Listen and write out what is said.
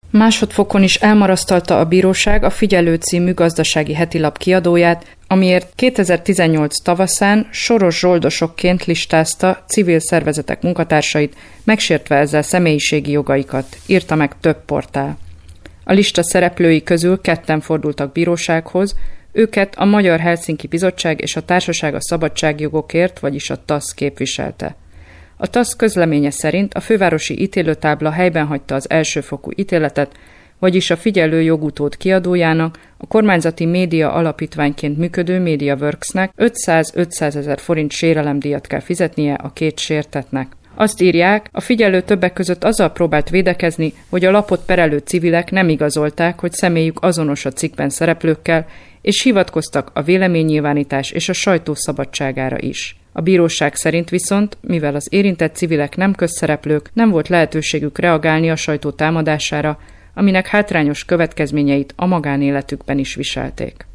Másodfokon is elmarasztalta a bíróság a Figyelő című gazdasági hetilap kiadóját, amiért 2018 tavaszán soros zsoldosokként listázta civil szervezetek munkatársait, megsértve ezzel személyiségi jogaikat, írta meg több portál. A lista szereplői közül 2 fordultak bírósághoz, őket a Magyar Helsinki Bizottság és a Társaság a Szabadságjogokért, vagyis a TASZ képviselte. A TASZ közleménye szerint a fővárosi ítélőtábla helyben hagyta az elsőfokú ítéletet, vagyis a Figyelő jogutód kiadójának, a kormányzati média alapítványként működő MediaWorksnek 500 ezer forint sérelemdíjat kell fizetnie a 2 sértettnek. Azt írják, a Figyelő többek között azzal próbált védekezni, hogy a lapot perelő civilek nem igazolták, hogy személyük azonos a cikkben szereplőkkel, és hivatkoztak a véleménynyilvánítás és a sajtó szabadságára is. A bíróság szerint viszont, mivel az érintett civilek nem közszereplők, nem volt lehetőségük reagálni a sajtó támadására, aminek hátrányos következményeit a magánéletükben is viselték.